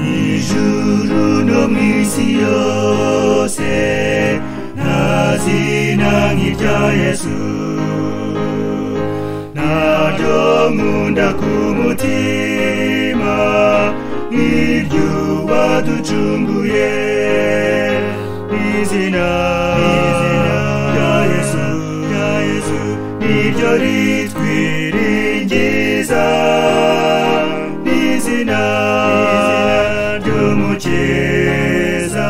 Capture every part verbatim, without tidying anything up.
ijuru no mw'isi yose nta zina nk'irya Yesu, naryo nkunda ku mutima nk'iryo waducunguye. Izina rya Yesu, rya Yesu niryo ritwiringiza, izina ry'umukiza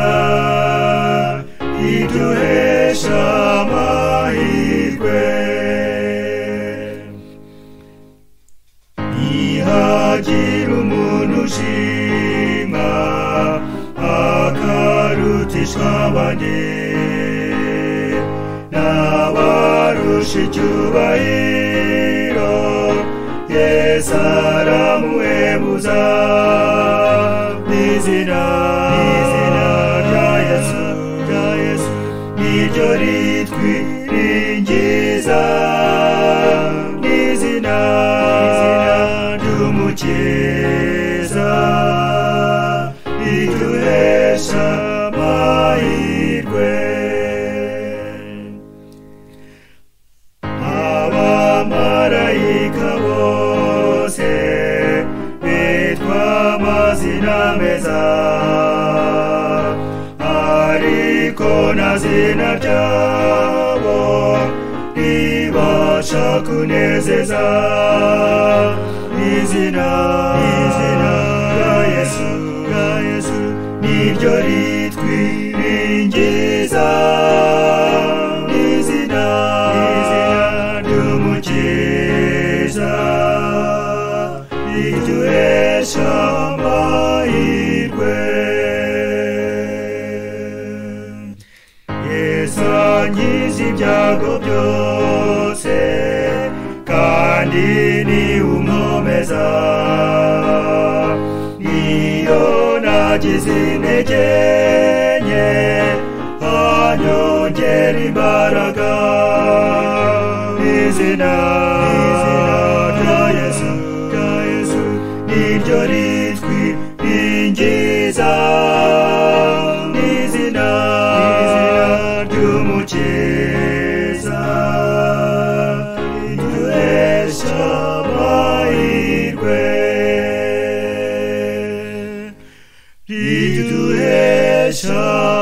riduhesha amahirwe. Nihagira umuntu ushima akarutishwa abandi, n'abarusha icyubahiro Yesu aramuhebuza. Izina rya Yesu, rya Yesu niryo ritwiringiza, izina ry'umukiza riduhesha amahirwe. Abamarayika bose bitwa amazina meza, ariko nta zina ryabo ribasha kunezeza. Izina rya Yesu, rya Yesu niryo ritwiringiza, izina ry'umukiza riduhesha amahirwe. Yesu ankiza ibyago byose kandi ni unkomeza, iyo nagize intege nke anyongera imbaraga. Izina rya Yesu, rya Yesu niryo ritwiringiza, izina ry'umukiza riduhesha amahirwe, riduhesha